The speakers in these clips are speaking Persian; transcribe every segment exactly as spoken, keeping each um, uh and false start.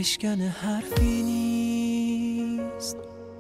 بشکنه حرفی نیست،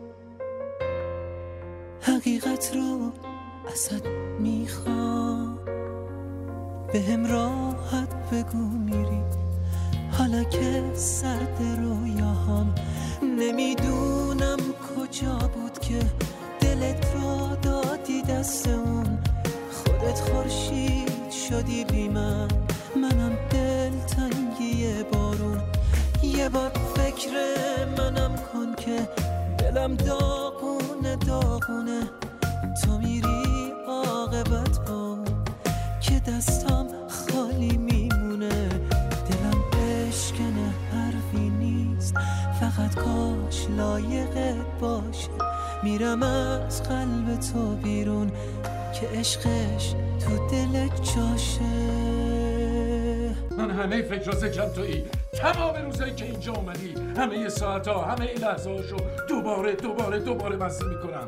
حقیقت رو ازت میخوام، به هم راحت بگو میری حالا که سرد رویاهام. نمیدونم کجا بود که دلت رو دادی دست اون، خودت خورشید شدی بی من، منم دلتنگی بارون. یه بار فکر منم کن که دلم داغونه داغونه، تو میری عاقبت با که دستام خالی میمونه. دلم بشکنه حرفی نیست، فقط کاش لایقت باشه، میرم از قلب تو بیرون که عشقش تو دلت جاشه. من همه فکر ذکرم تویی، تمام روزایی که اینجا اومدی، همه ساعتها، همه این لحظه هاشو دوباره دوباره دوباره مزه میکنم.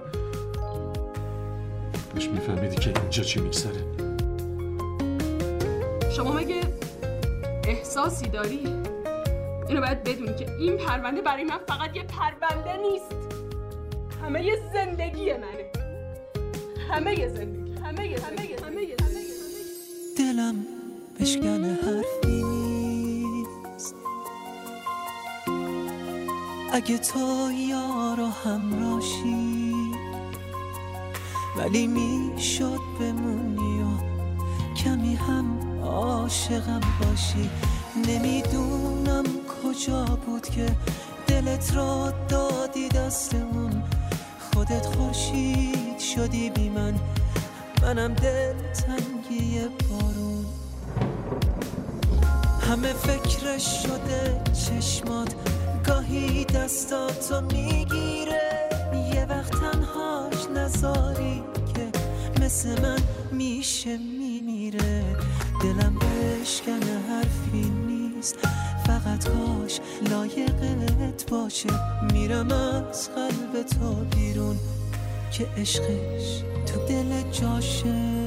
باش میفهمیدی که اینجا چی میگذره. شما مگه احساسی داری؟ اینو باید بدونی که این پرونده برای من فقط یه پرونده نیست، همه یه زندگی منه، همه یه زندگی، همه یه همه یه همه یه دلم بشکنه حرفی نیست، اگه تو یار و همراشی، ولی میشد بمونی و کمی هم عاشقم باشی. نمیدونم کجا بود که دلت رو دادی دست اون، خودت خورشید شدی بی من، منم دلتنگی بارون. همه فکرش شده چشمات، گاهی دستاتو میگیره، یه وقت تنهاش نذاری که مثل من میشه میمیره. دلم بشکنه حرفی نیست، فقط کاش لایقت باشه، میرم از قلب تو بیرون که عشقش تو دل جاشه.